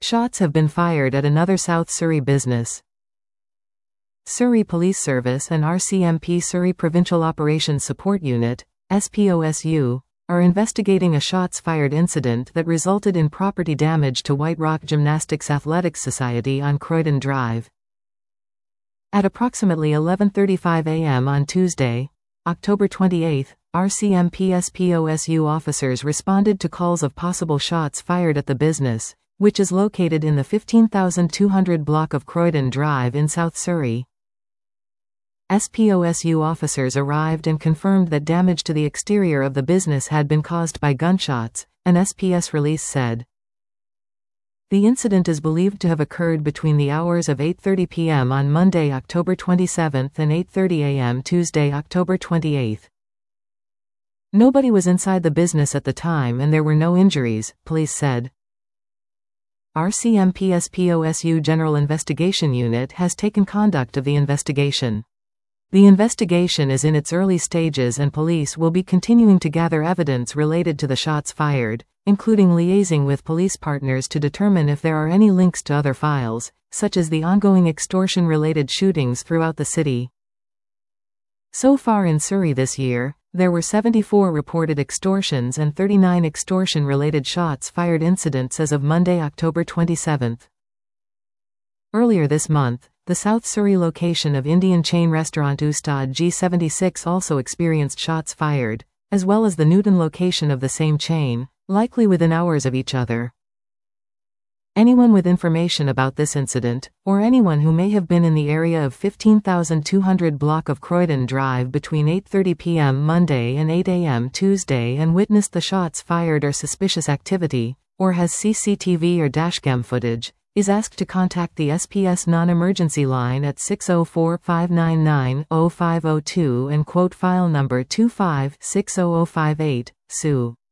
Shots have been fired at another South Surrey business. Surrey Police Service and RCMP Surrey Provincial Operations Support Unit, SPOSU, are investigating a shots-fired incident that resulted in property damage to White Rock Gymnastics Athletics Society on Croydon Drive. At approximately 11:35 a.m. on Tuesday, October 28, RCMP SPOSU officers responded to calls of possible shots fired at the business, which is located in the 15,200 block of Croydon Drive in South Surrey. SPOSU officers arrived and confirmed that damage to the exterior of the business had been caused by gunshots, an SPS release said. The incident is believed to have occurred between the hours of 8:30 p.m. on Monday, October 27 and 8:30 a.m. Tuesday, October 28. Nobody was inside the business at the time and there were no injuries, police said. RCMP SPOSU General Investigation Unit has taken conduct of the investigation. The investigation is in its early stages and police will be continuing to gather evidence related to the shots fired, including liaising with police partners to determine if there are any links to other files, such as the ongoing extortion-related shootings throughout the city. So far in Surrey this year, there were 74 reported extortions and 39 extortion-related shots fired incidents as of Monday, October 27. Earlier this month, the South Surrey location of Indian chain restaurant Ustad G76 also experienced shots fired, as well as the Newton location of the same chain, likely within hours of each other. Anyone with information about this incident, or anyone who may have been in the area of 15,200 block of Croydon Drive between 8:30 p.m. Monday and 8 a.m. Tuesday and witnessed the shots fired or suspicious activity, or has CCTV or dashcam footage, is asked to contact the SPS non-emergency line at 604-599-0502 and quote file number 25-60058, SU.